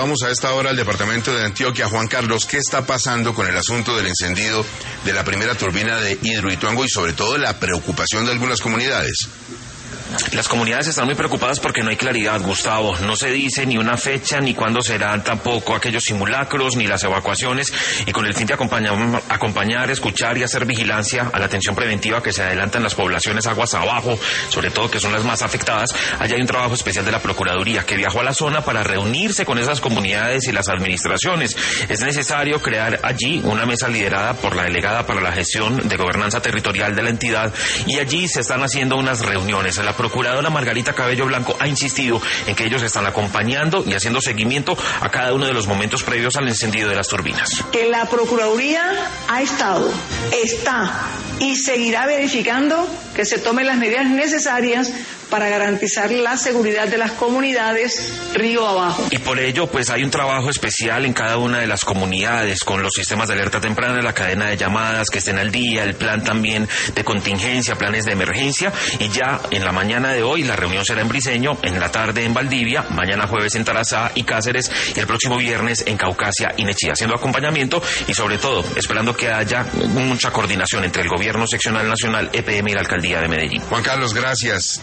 vamos a esta hora al departamento de Antioquia. Juan Carlos, ¿qué está pasando con el asunto del encendido de la primera turbina de Hidroituango y sobre todo la preocupación de algunas comunidades? Las comunidades están muy preocupadas porque no hay claridad, Gustavo. No se dice ni una fecha, ni cuándo serán tampoco aquellos simulacros, ni las evacuaciones. Y con el fin de acompañar, escuchar y hacer vigilancia a la atención preventiva que se adelanta en las poblaciones aguas abajo, sobre todo que son las más afectadas, allá hay un trabajo especial de la Procuraduría que viajó a la zona para reunirse con esas comunidades y las administraciones. Es necesario crear allí una mesa liderada por la delegada para la gestión de gobernanza territorial de la entidad, y allí se están haciendo unas reuniones. La procuradora Margarita Cabello Blanco ha insistido en que ellos están acompañando y haciendo seguimiento a cada uno de los momentos previos al encendido de las turbinas. Que la Procuraduría ha estado, está y seguirá verificando que se tomen las medidas necesarias para garantizar la seguridad de las comunidades río abajo. Y por ello, pues hay un trabajo especial en cada una de las comunidades, con los sistemas de alerta temprana, la cadena de llamadas que estén al día, el plan también de contingencia, planes de emergencia, y ya en la mañana de hoy la reunión será en Briceño, en la tarde en Valdivia, mañana jueves en Tarazá y Cáceres, y el próximo viernes en Caucasia y Nechí, haciendo acompañamiento y sobre todo esperando que haya mucha coordinación entre el gobierno seccional nacional, EPM y la alcaldía de Medellín. Juan Carlos, gracias.